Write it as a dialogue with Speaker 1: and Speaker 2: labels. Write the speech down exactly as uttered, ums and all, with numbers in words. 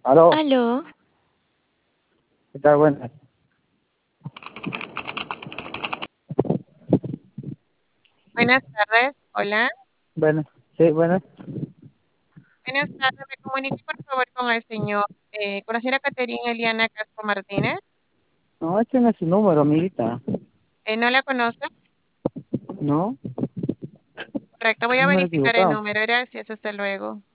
Speaker 1: Aló,
Speaker 2: Aló,
Speaker 1: ¿qué tal? Buenas.
Speaker 3: Buenas tardes, hola.
Speaker 1: Buenas, sí, buenas.
Speaker 3: Buenas tardes, me comunique por favor con el señor, eh, con la señora Caterina Eliana Castro Martínez.
Speaker 1: No, este no es su número, amiguita.
Speaker 3: Eh, ¿no la conoce?
Speaker 1: No,
Speaker 3: Correcto, voy a
Speaker 1: número
Speaker 3: verificar el
Speaker 1: equivocado.
Speaker 3: número. Gracias, hasta luego.